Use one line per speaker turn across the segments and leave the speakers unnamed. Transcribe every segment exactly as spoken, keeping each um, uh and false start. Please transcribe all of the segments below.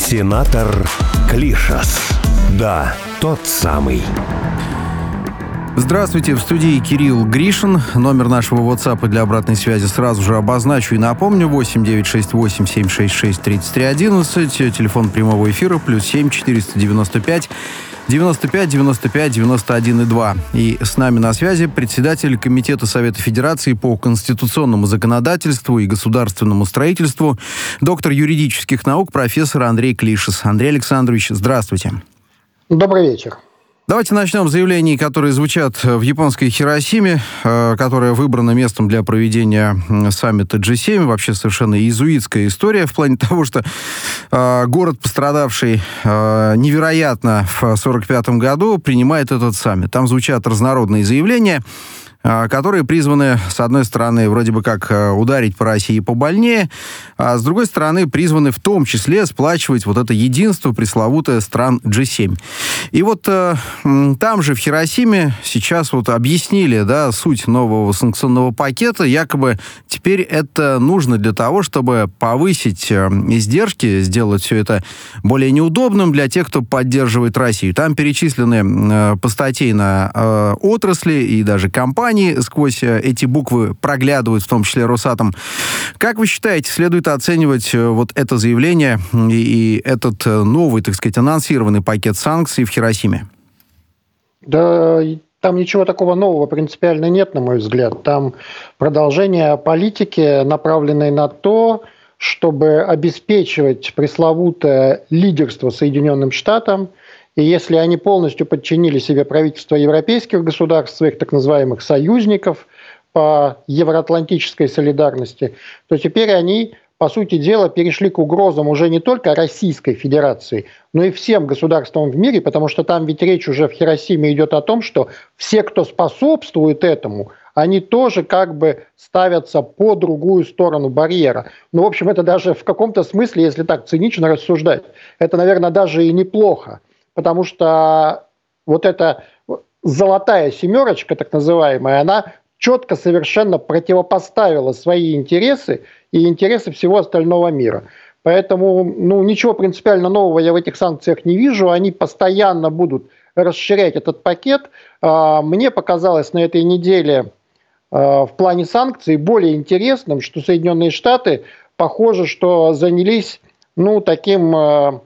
Сенатор Клишас. Да, тот самый.
Здравствуйте, в студии Кирилл Гришин. Номер нашего WhatsApp для обратной связи сразу же обозначу и напомню. восемь девятьсот шестьдесят восемь семьсот шестьдесят шесть тридцать три одиннадцать. Телефон прямого эфира плюс семь четыреста девяносто пять девяносто пять девяносто пять девяносто один и два. И с нами на связи председатель Комитета Совета Федерации по конституционному законодательству и государственному строительству, доктор юридических наук, профессор Андрей Клишас. Андрей Александрович, здравствуйте.
Добрый вечер.
Давайте начнем с заявлений, которые звучат в японской Хиросиме, которая выбрана местом для проведения саммита джи семь. Вообще совершенно иезуитская история в плане того, что город, пострадавший невероятно в сорок пятом году, принимает этот саммит. Там звучат разнородные заявления, которые призваны, с одной стороны, вроде бы как ударить по России побольнее, а с другой стороны, призваны в том числе сплачивать вот это единство пресловутое стран джи семь. И вот э, там же, в Хиросиме, сейчас вот объяснили, да, суть нового санкционного пакета. Якобы теперь это нужно для того, чтобы повысить э, издержки, сделать все это более неудобным для тех, кто поддерживает Россию. Там перечислены э, постатейно э, отрасли и даже компании, сквозь эти буквы проглядывают, в том числе Росатом. Как вы считаете, следует оценивать вот это заявление и этот новый, так сказать, анонсированный пакет санкций в Хиросиме?
Да, там ничего такого нового принципиально нет, на мой взгляд. Там продолжение политики, направленной на то, чтобы обеспечивать пресловутое лидерство Соединенным Штатам. И если они полностью подчинили себе правительство европейских государств, своих так называемых союзников по евроатлантической солидарности, то теперь они, по сути дела, перешли к угрозам уже не только Российской Федерации, но и всем государствам в мире, потому что там ведь речь уже в Хиросиме идет о том, что все, кто способствует этому, они тоже как бы ставятся по другую сторону барьера. Ну, в общем, это даже в каком-то смысле, если так цинично рассуждать, это, наверное, даже и неплохо. Потому что вот эта золотая семерочка, так называемая, она четко совершенно противопоставила свои интересы и интересы всего остального мира. Поэтому ну, ничего принципиально нового я в этих санкциях не вижу. Они постоянно будут расширять этот пакет. Мне показалось на этой неделе в плане санкций более интересным, что Соединенные Штаты, похоже, что занялись ну, таким...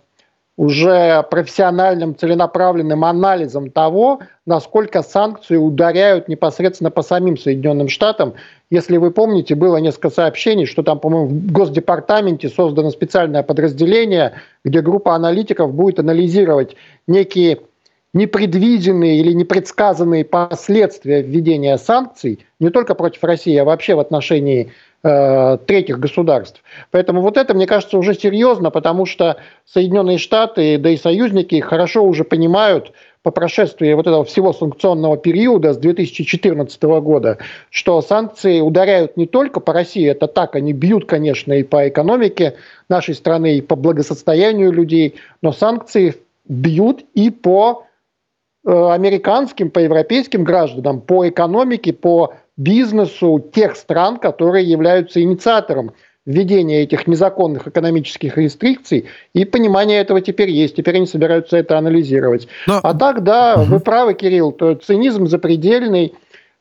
уже профессиональным, целенаправленным анализом того, насколько санкции ударяют непосредственно по самим Соединенным Штатам. Если вы помните, было несколько сообщений, что там, по-моему, в Госдепартаменте создано специальное подразделение, где группа аналитиков будет анализировать некие непредвиденные или непредсказанные последствия введения санкций не только против России, а вообще в отношении э, третьих государств. Поэтому вот это, мне кажется, уже серьезно, потому что Соединенные Штаты, да и союзники хорошо уже понимают по прошествии вот этого всего санкционного периода с две тысячи четырнадцатого года, что санкции ударяют не только по России, это так, они бьют, конечно, и по экономике нашей страны, и по благосостоянию людей, но санкции бьют и по американским, по европейским гражданам, по экономике, по бизнесу тех стран, которые являются инициатором введения этих незаконных экономических рестрикций, и понимание этого теперь есть. Теперь они собираются это анализировать. Но... А так, да, угу. Вы правы, Кирилл, то цинизм запредельный.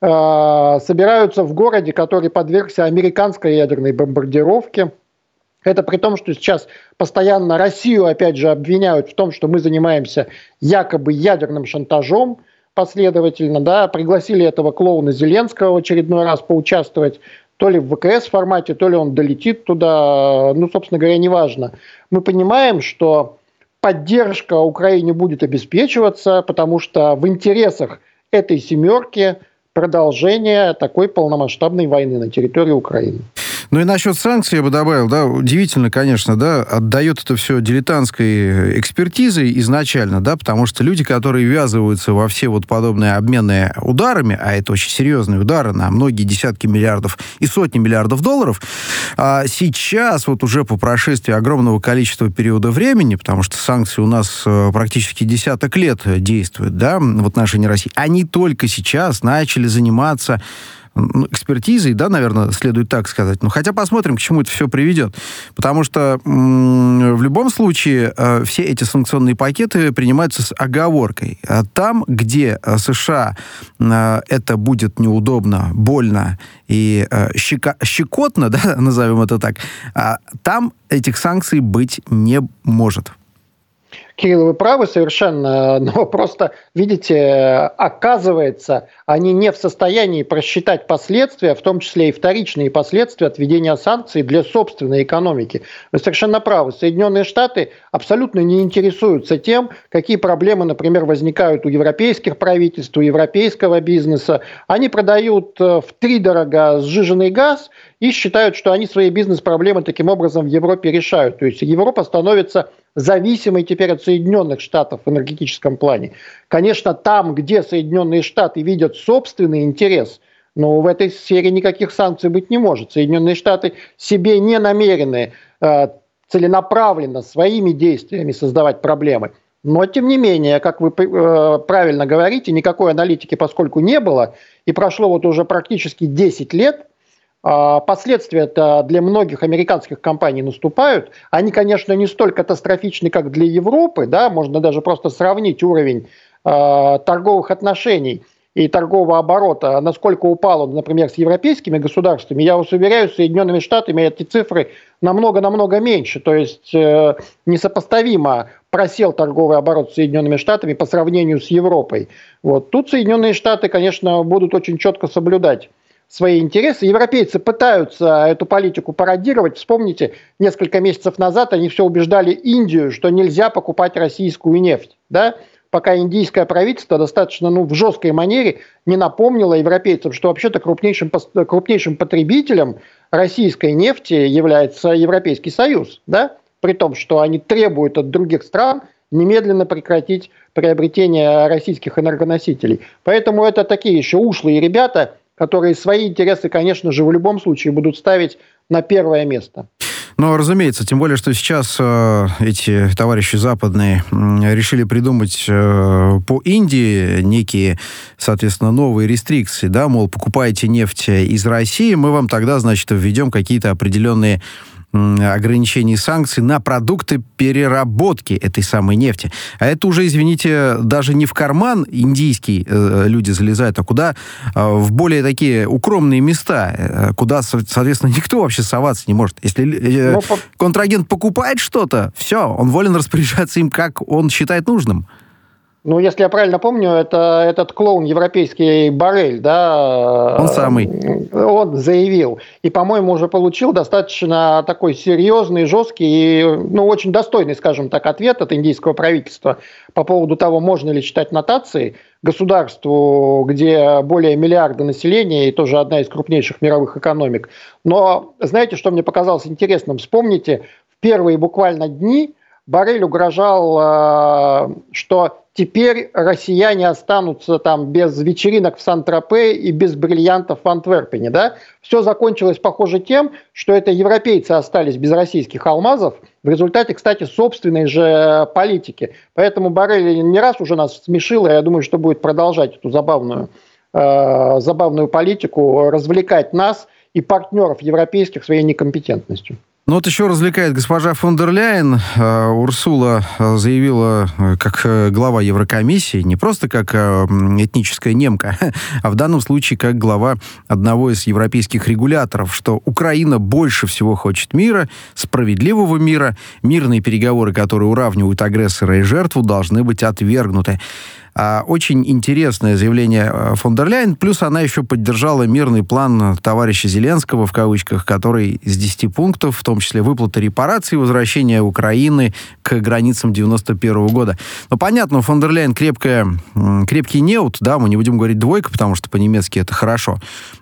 Э, собираются в городе, который подвергся американской ядерной бомбардировке. Это при том, что сейчас постоянно Россию, опять же, обвиняют в том, что мы занимаемся якобы ядерным шантажом последовательно. Да, пригласили этого клоуна Зеленского в очередной раз поучаствовать то ли в вэ ка эс формате, то ли он долетит туда. Ну, собственно говоря, неважно. Мы понимаем, что поддержка Украине будет обеспечиваться, потому что в интересах этой семерки продолжение такой полномасштабной войны на территории Украины.
Ну и насчет санкций я бы добавил, да, удивительно, конечно, да, отдает это все дилетантской экспертизой изначально, да, потому что люди, которые ввязываются во все вот подобные обменные ударами, а это очень серьезные удары на многие десятки миллиардов и сотни миллиардов долларов, а сейчас вот уже по прошествии огромного количества периода времени, потому что санкции у нас практически десяток лет действуют, да, в отношении России, они только сейчас начали заниматься ну, экспертизой, да, наверное, следует так сказать. Ну, хотя посмотрим, к чему это все приведет. Потому что м- в любом случае э, все эти санкционные пакеты принимаются с оговоркой. А там, где США э, это будет неудобно, больно и э, щека- щекотно, да, назовем это так, а там этих санкций быть не может.
Кирилл, вы правы совершенно, но просто, видите, оказывается, они не в состоянии просчитать последствия, в том числе и вторичные последствия от введения санкций для собственной экономики. Вы совершенно правы. Соединенные Штаты абсолютно не интересуются тем, какие проблемы, например, возникают у европейских правительств, у европейского бизнеса. Они продают втридорога сжиженный газ и считают, что они свои бизнес-проблемы таким образом в Европе решают. То есть Европа становится зависимой теперь от Соединенных Штатов в энергетическом плане. Конечно, там, где Соединенные Штаты видят собственный интерес, но в этой сфере никаких санкций быть не может. Соединенные Штаты себе не намерены э, целенаправленно своими действиями создавать проблемы. Но, тем не менее, как вы э, правильно говорите, никакой аналитики поскольку не было, и прошло вот уже практически десять лет, последствия-то для многих американских компаний наступают. Они, конечно, не столь катастрофичны, как для Европы. Да? Можно даже просто сравнить уровень э, торговых отношений и торгового оборота, насколько упал он, например, с европейскими государствами. Я вас уверяю, с Соединенными Штатами эти цифры намного-намного меньше. То есть э, несопоставимо просел торговый оборот с Соединенными Штатами по сравнению с Европой. Вот. Тут Соединенные Штаты, конечно, будут очень четко соблюдать свои интересы. Европейцы пытаются эту политику пародировать. Вспомните, несколько месяцев назад они все убеждали Индию, что нельзя покупать российскую нефть. Да? Пока индийское правительство достаточно ну, в жесткой манере не напомнило европейцам, что вообще-то крупнейшим, крупнейшим потребителем российской нефти является Европейский Союз. Да? При том, что они требуют от других стран немедленно прекратить приобретение российских энергоносителей. Поэтому это такие еще ушлые ребята, которые свои интересы, конечно же, в любом случае будут ставить на первое место.
Ну, разумеется, тем более, что сейчас э, эти товарищи западные э, решили придумать э, по Индии некие, соответственно, новые рестрикции, да, мол, покупайте нефть из России, мы вам тогда, значит, введем какие-то определенные ограничений и санкций на продукты переработки этой самой нефти. А это уже, извините, даже не в карман индийский э, люди залезают, а куда э, в более такие укромные места, э, куда, соответственно, никто вообще соваться не может. Если э, по... контрагент покупает что-то, все, он волен распоряжаться им, как он считает нужным.
Ну, если я правильно помню, это этот клоун европейский Боррель, да?
Он самый.
Он заявил. И, по-моему, уже получил достаточно такой серьезный, жесткий и, ну, очень достойный, скажем так, ответ от индийского правительства по поводу того, можно ли читать нотации государству, где более миллиарда населения и тоже одна из крупнейших мировых экономик. Но знаете, что мне показалось интересным? Вспомните, в первые буквально дни Боррель угрожал, что теперь россияне останутся там без вечеринок в Сан-Тропе и без бриллиантов в Антверпене. Да? Все закончилось, похоже, тем, что это европейцы остались без российских алмазов в результате, кстати, собственной же политики. Поэтому Боррель не раз уже нас смешил, и я думаю, что будет продолжать эту забавную, э, забавную политику, развлекать нас и партнеров европейских своей некомпетентностью.
Ну вот еще развлекает госпожа фон дер Ляйен. Урсула заявила как глава Еврокомиссии, не просто как этническая немка, а в данном случае как глава одного из европейских регуляторов, что Украина больше всего хочет мира, справедливого мира, мирные переговоры, которые уравнивают агрессора и жертву, должны быть отвергнуты. Очень интересное заявление фон дер Ляйен, плюс она еще поддержала мирный план товарища Зеленского, в кавычках, который из десяти пунктов, в том числе выплата репараций, возвращение Украины к границам девяносто первого года. Но понятно, фон дер Ляйен крепкая, крепкий неуд, да, мы не будем говорить двойка, потому что по-немецки это хорошо,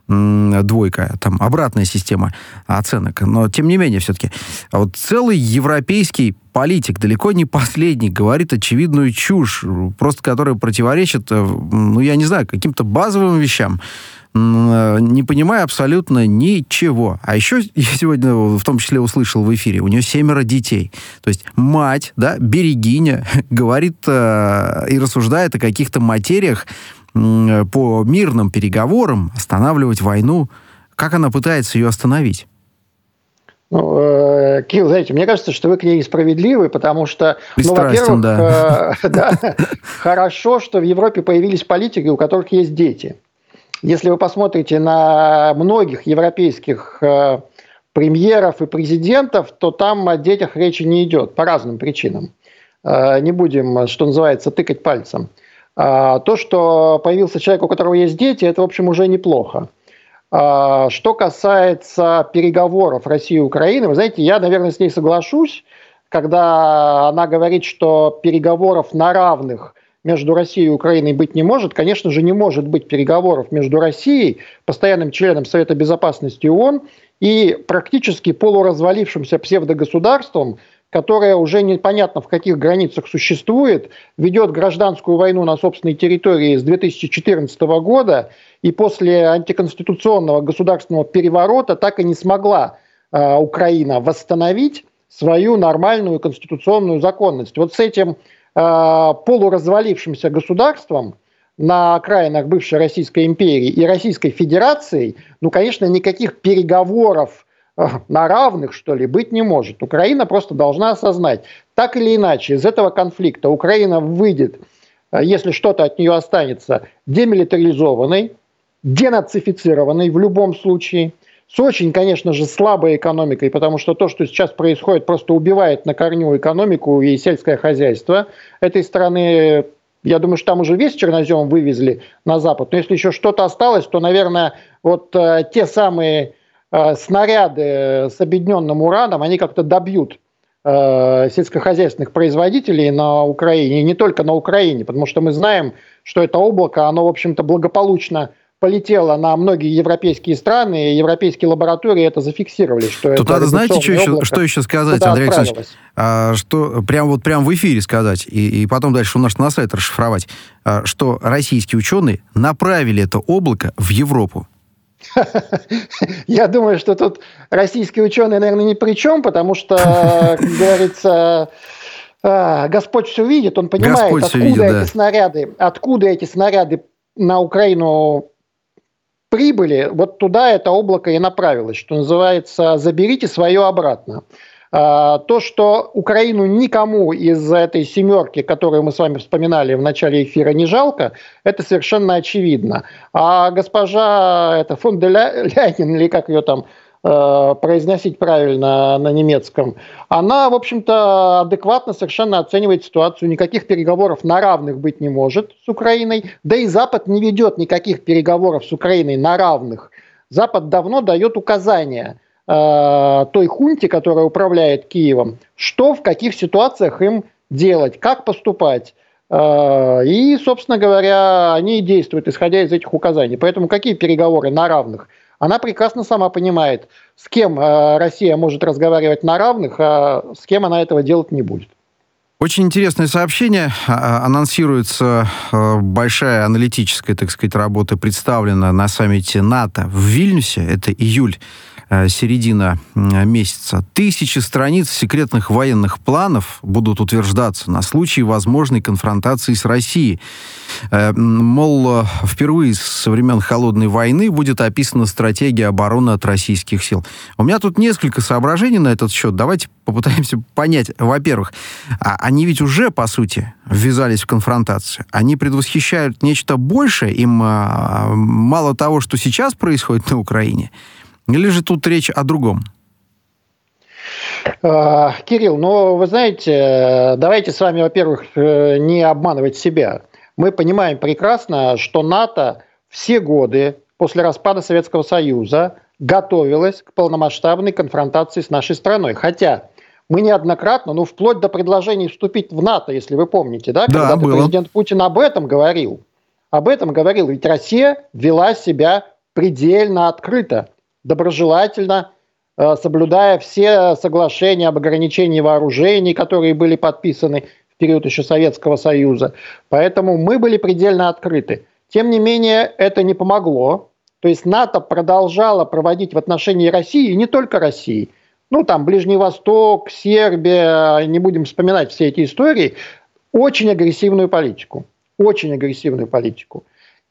двойка, там обратная система оценок, но тем не менее все-таки. А вот целый европейский политик, далеко не последний, говорит очевидную чушь, просто которая противоречит, ну, я не знаю, каким-то базовым вещам, не понимая абсолютно ничего. А еще я сегодня в том числе услышал в эфире, у нее семеро детей. То есть мать, да, берегиня, говорит э, и рассуждает о каких-то материях, по мирным переговорам останавливать войну. Как она пытается ее остановить?
Ну, э, Кирилл, знаете, мне кажется, что вы к ней несправедливы, потому что, ну, во-первых,
да.
Э, да, хорошо, что в Европе появились политики, у которых есть дети. Если вы посмотрите на многих европейских э, премьеров и президентов, то там о детях речи не идет по разным причинам. Э, не будем, что называется, тыкать пальцем. А то, что появился человек, у которого есть дети, это, в общем, уже неплохо. Что касается переговоров России и Украины, вы знаете, я, наверное, с ней соглашусь, когда она говорит, что переговоров на равных между Россией и Украиной быть не может. Конечно же, не может быть переговоров между Россией, постоянным членом Совета Безопасности ООН, и практически полуразвалившимся псевдогосударством, которое уже непонятно в каких границах существует, ведет гражданскую войну на собственной территории с две тысячи четырнадцатого года, и после антиконституционного государственного переворота так и не смогла э, Украина восстановить свою нормальную конституционную законность. Вот с этим э, полуразвалившимся государством на окраинах бывшей Российской империи и Российской Федерацией, ну, конечно, никаких переговоров э, на равных, что ли, быть не может. Украина просто должна осознать, так или иначе, из этого конфликта Украина выйдет, э, если что-то от нее останется, демилитаризованной, денацифицированной в любом случае, с очень, конечно же, слабой экономикой, потому что то, что сейчас происходит, просто убивает на корню экономику и сельское хозяйство этой страны. Я думаю, что там уже весь чернозем вывезли на Запад, но если еще что-то осталось, то, наверное, вот э, те самые э, снаряды с объединенным ураном, они как-то добьют э, сельскохозяйственных производителей на Украине, и не только на Украине, потому что мы знаем, что это облако, оно, в общем-то, благополучно полетела на многие европейские страны, и европейские лаборатории это зафиксировали. Что
Тут
это
надо, знаете, что еще, что еще сказать, Андрей Александрович? А, что прям вот прям в эфире сказать, и, и потом дальше у нас на сайт расшифровать, а, что российские ученые направили это облако в Европу.
Я думаю, что тут российские ученые, наверное, ни при чем, потому что, как говорится, Господь все видит, он понимает, откуда эти снаряды, откуда эти снаряды на Украину прибыли, вот туда это облако и направилось, что называется, заберите свое обратно. То, что Украину никому из этой семерки, которую мы с вами вспоминали в начале эфира, не жалко, это совершенно очевидно. А госпожа это, фон де Ляйнен, или как ее там произносить правильно на немецком, она, в общем-то, адекватно совершенно оценивает ситуацию. Никаких переговоров на равных быть не может с Украиной. Да и Запад не ведет никаких переговоров с Украиной на равных. Запад давно дает указания э, той хунте, которая управляет Киевом, что в каких ситуациях им делать, как поступать. Э, и, собственно говоря, они действуют, исходя из этих указаний. Поэтому какие переговоры на равных? Она прекрасно сама понимает, с кем Россия может разговаривать на равных, а с кем она этого делать не будет.
Очень интересное сообщение. Анонсируется большая аналитическая, так сказать, работа, представлена на саммите НАТО в Вильнюсе. Это июль, середина месяца. Тысячи страниц секретных военных планов будут утверждаться на случай возможной конфронтации с Россией. Мол, впервые со времен Холодной войны будет описана стратегия обороны от российских сил. У меня тут несколько соображений на этот счет. Давайте попытаемся понять. Во-первых, они ведь уже, по сути, ввязались в конфронтацию. Они предвосхищают нечто большее. Им мало того, что сейчас происходит на Украине. Или же тут речь о другом?
Кирилл, ну, вы знаете, давайте с вами, во-первых, не обманывать себя. Мы понимаем прекрасно, что НАТО все годы после распада Советского Союза готовилось к полномасштабной конфронтации с нашей страной. Хотя мы неоднократно, ну, вплоть до предложений вступить в НАТО, если вы помните, да,
да,
когда президент Путин об этом говорил. Об этом говорил. Ведь Россия вела себя предельно открыто, доброжелательно, соблюдая все соглашения об ограничении вооружений, которые были подписаны в период еще Советского Союза. Поэтому мы были предельно открыты. Тем не менее, это не помогло. То есть НАТО продолжало проводить в отношении России, и не только России, ну там Ближний Восток, Сербия, не будем вспоминать все эти истории, очень агрессивную политику. Очень агрессивную политику.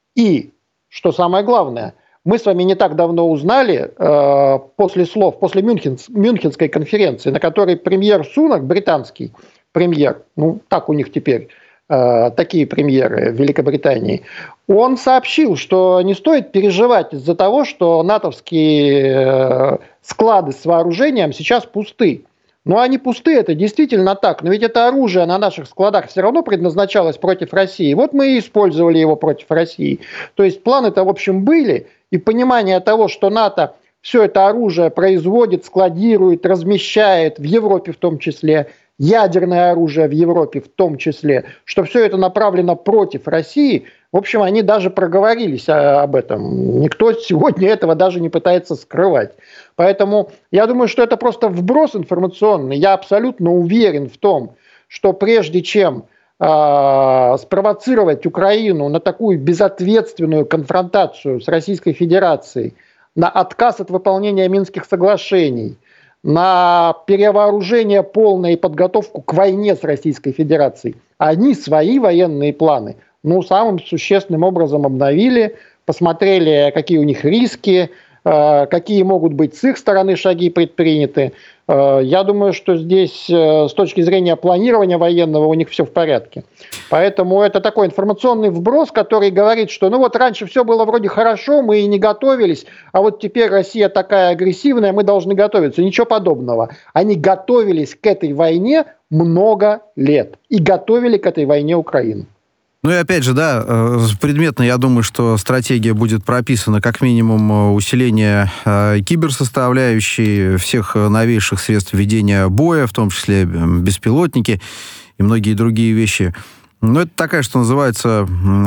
И, что самое главное, мы с вами не так давно узнали, э, после слов, после Мюнхен, Мюнхенской конференции, на которой премьер Сунак, британский премьер, ну так у них теперь, э, такие премьеры в Великобритании, он сообщил, что не стоит переживать из-за того, что натовские э, склады с вооружением сейчас пусты. Но они пусты, это действительно так. Но ведь это оружие на наших складах все равно предназначалось против России. Вот мы и использовали его против России. То есть планы-то, в общем, были. И понимание того, что НАТО все это оружие производит, складирует, размещает, в Европе в том числе, ядерное оружие в Европе в том числе, что все это направлено против России, в общем, они даже проговорились об этом. Никто сегодня этого даже не пытается скрывать. Поэтому я думаю, что это просто вброс информационный. Я абсолютно уверен в том, что прежде чем э, спровоцировать Украину на такую безответственную конфронтацию с Российской Федерацией, на отказ от выполнения Минских соглашений, на перевооружение полное и подготовку к войне с Российской Федерацией, они свои военные планы ну, самым существенным образом обновили, посмотрели, какие у них риски, какие могут быть с их стороны шаги предприняты. Я думаю, что здесь с точки зрения планирования военного у них все в порядке. Поэтому это такой информационный вброс, который говорит, что ну вот раньше все было вроде хорошо, мы и не готовились, а вот теперь Россия такая агрессивная, мы должны готовиться. Ничего подобного. Они готовились к этой войне много лет и готовили к этой войне Украину.
Ну и опять же, да, предметно, я думаю, что стратегия будет прописана как минимум усиление киберсоставляющей, всех новейших средств ведения боя, в том числе беспилотники и многие другие вещи. Ну, это такая, что называется,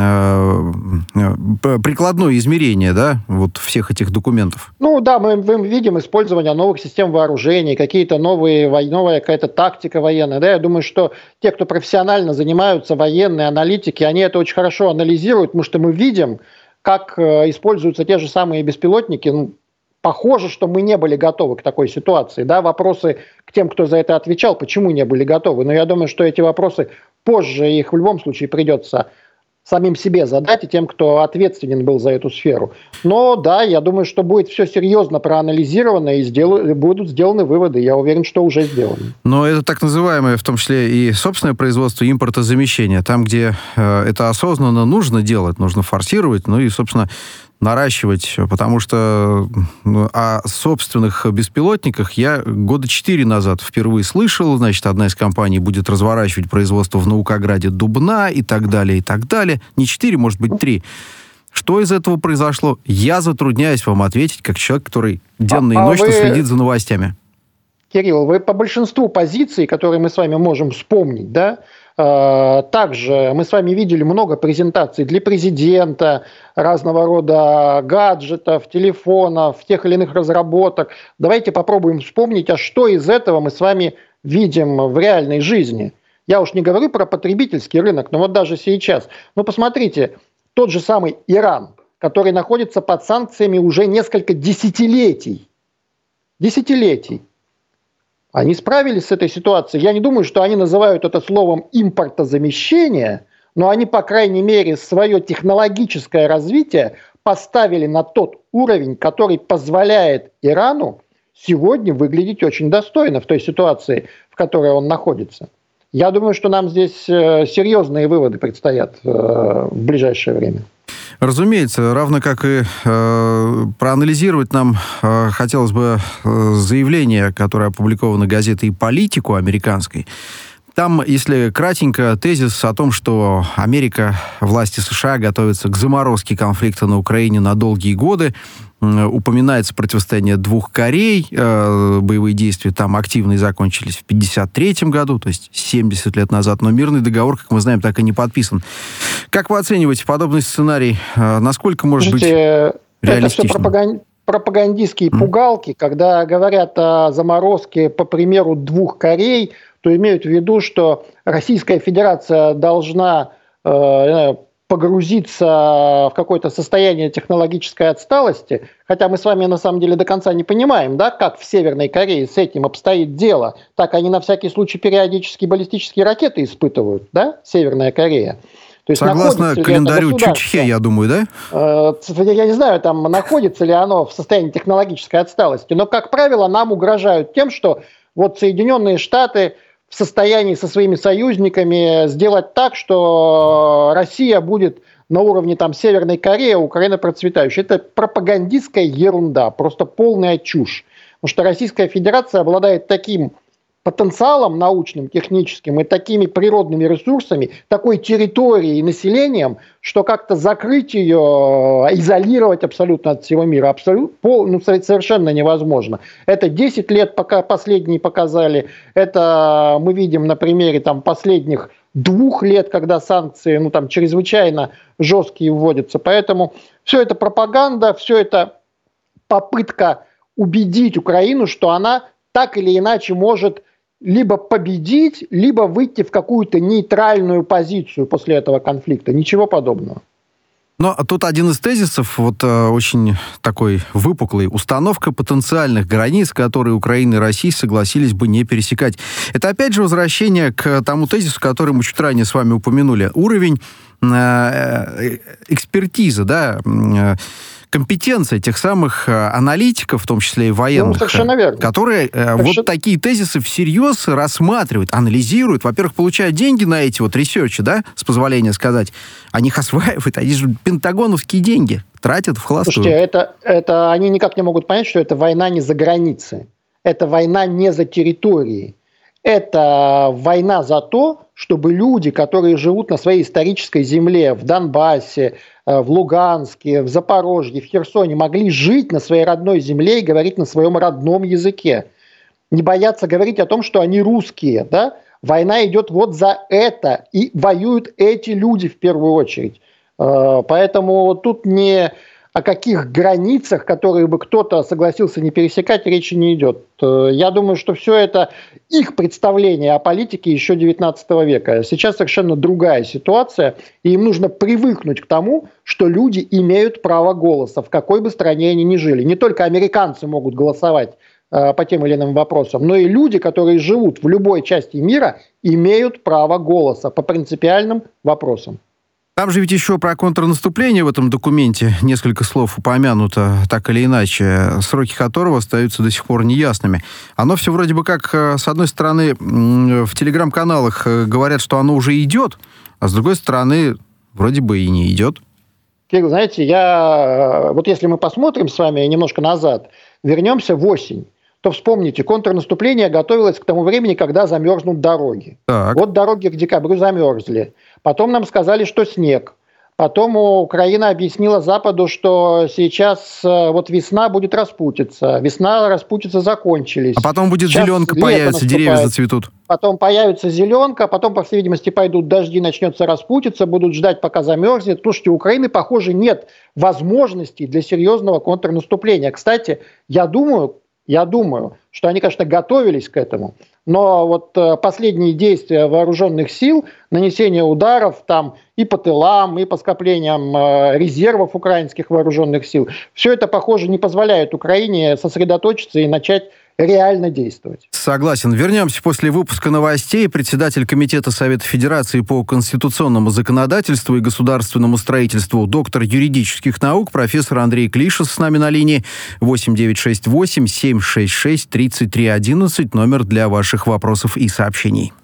прикладное измерение, да, вот всех этих документов.
Ну да, мы, мы видим использование новых систем вооружений, какие-то новые, новая какая-то тактика военная. Да, я думаю, что те, кто профессионально занимаются, военные аналитики, они это очень хорошо анализируют, потому что мы видим, как используются те же самые беспилотники. Ну, похоже, что мы не были готовы к такой ситуации. Да? Вопросы к тем, кто за это отвечал, почему не были готовы. Но я думаю, что эти вопросы позже их в любом случае придется самим себе задать и тем, кто ответственен был за эту сферу. Но да, я думаю, что будет все серьезно проанализировано и сдел... будут сделаны выводы. Я уверен, что уже сделаны.
Но это так называемое, в том числе и собственное производство импортозамещения. Там, где э, это осознанно нужно делать, нужно форсировать, ну и, собственно, наращивать, потому что ну, о собственных беспилотниках я года четыре назад впервые слышал. Значит, одна из компаний будет разворачивать производство в Наукограде Дубна и так далее, и так далее. Не четыре, может быть, три. Что из этого произошло? Я затрудняюсь вам ответить, как человек, который денно и
а,
ночно
а вы...
следит за новостями.
Кирилл, вы по большинству позиций, которые мы с вами можем вспомнить, да, также мы с вами видели много презентаций для президента, разного рода гаджетов, телефонов, тех или иных разработок. Давайте попробуем вспомнить, а что из этого мы с вами видим в реальной жизни. Я уж не говорю про потребительский рынок, но вот даже сейчас. Ну, посмотрите, тот же самый Иран, который находится под санкциями уже несколько десятилетий. Десятилетий. Они справились с этой ситуацией. Я не думаю, что они называют это словом импортозамещение, но они, по крайней мере, свое технологическое развитие поставили на тот уровень, который позволяет Ирану сегодня выглядеть очень достойно в той ситуации, в которой он находится. Я думаю, что нам здесь серьезные выводы предстоят в ближайшее время.
Разумеется, равно как и э, проанализировать нам э, хотелось бы э, заявление, которое опубликовано газетой «Политику» американской. Там, если кратенько, тезис о том, что Америка, власти США готовятся к заморозке конфликта на Украине на долгие годы. Упоминается противостояние двух Корей. Э, боевые действия там активные закончились в пятьдесят третьем году, то есть семьдесят лет назад. Но мирный договор, как мы знаем, так и не подписан. Как вы оцениваете подобный сценарий? Э, насколько может Слушайте, быть реалистичным?
Это все пропаган... пропагандистские mm. пугалки. Когда говорят о заморозке, по примеру, двух Корей, то имеют в виду, что Российская Федерация должна э, погрузиться в какое-то состояние технологической отсталости, хотя мы с вами на самом деле до конца не понимаем, да, как в Северной Корее с этим обстоит дело. Так они на всякий случай периодически баллистические ракеты испытывают, да, Северная Корея. То есть
согласно календарю Чучхе, я думаю, да?
Я не знаю, там находится ли оно в состоянии технологической отсталости, но, как правило, нам угрожают тем, что вот Соединенные Штаты в состоянии со своими союзниками сделать так, что Россия будет на уровне там Северной Кореи, а Украина процветающая. Это пропагандистская ерунда, просто полная чушь. Потому что Российская Федерация обладает таким потенциалом научным, техническим и такими природными ресурсами, такой территорией и населением, что как-то закрыть ее, изолировать абсолютно от всего мира абсолютно, ну, совершенно невозможно. Это десять лет пока последние показали. Это мы видим на примере там, последних двух лет, когда санкции ну, там, чрезвычайно жесткие вводятся. Поэтому все это пропаганда, все это попытка убедить Украину, что она так или иначе может либо победить, либо выйти в какую-то нейтральную позицию после этого конфликта. Ничего подобного.
Но тут один из тезисов, вот э, очень такой выпуклый, установка потенциальных границ, которые Украина и Россия согласились бы не пересекать. Это опять же возвращение к тому тезису, который мы чуть ранее с вами упомянули. Уровень э, экспертизы, да, э, компетенция тех самых аналитиков, в том числе и военных,
ну,
которые
совершенно...
вот такие тезисы всерьез рассматривают, анализируют. Во-первых, получают деньги на эти вот ресерчи, да, с позволения сказать. Они их осваивают, они же пентагоновские деньги тратят в холостую.
Слушайте, это, это, они никак не могут понять, что это война не за границей. Это война не за территории. Это война за то, чтобы люди, которые живут на своей исторической земле, в Донбассе, в Луганске, в Запорожье, в Херсоне, могли жить на своей родной земле и говорить на своем родном языке. Не бояться говорить о том, что они русские. Да? Война идет вот за это. И воюют эти люди в первую очередь. Поэтому тут не о каких границах, которые бы кто-то согласился не пересекать, речи не идет. Я думаю, что все это их представление о политике еще девятнадцатого века. Сейчас совершенно другая ситуация, и им нужно привыкнуть к тому, что люди имеют право голоса, в какой бы стране они ни жили. Не только американцы могут голосовать э, по тем или иным вопросам, но и люди, которые живут в любой части мира, имеют право голоса по принципиальным вопросам.
Там же ведь еще про контрнаступление в этом документе несколько слов упомянуто, так или иначе, сроки которого остаются до сих пор неясными. Оно все вроде бы как, с одной стороны, в телеграм-каналах говорят, что оно уже идет, а с другой стороны, вроде бы и не идет.
Кирилл, знаете, я, вот если мы посмотрим с вами немножко назад, вернемся в осень, то вспомните, контрнаступление готовилось к тому времени, когда замерзнут дороги. Так. Вот дороги к декабрю замерзли. Потом нам сказали, что снег. Потом Украина объяснила Западу, что сейчас вот весна будет распутиться. Весна, распутиться закончились.
А потом будет сейчас зеленка, появится, деревья зацветут.
Потом появится зеленка, потом, по всей видимости, пойдут дожди, начнется распутиться, будут ждать, пока замерзнет. Слушайте, у Украины, похоже, нет возможностей для серьезного контрнаступления. Кстати, я думаю, я думаю, что они, конечно, готовились к этому, но вот последние действия вооруженных сил, нанесение ударов там и по тылам, и по скоплениям резервов украинских вооруженных сил, все это, похоже, не позволяет Украине сосредоточиться и начать реально действовать.
Согласен. Вернемся после выпуска новостей. Председатель Комитета Совета Федерации по конституционному законодательству и государственному строительству, доктор юридических наук, профессор Андрей Клишес с нами на линии. восемь девятьсот шестьдесят восемь семьсот шестьдесят шесть тридцать три одиннадцать, номер для ваших вопросов и сообщений.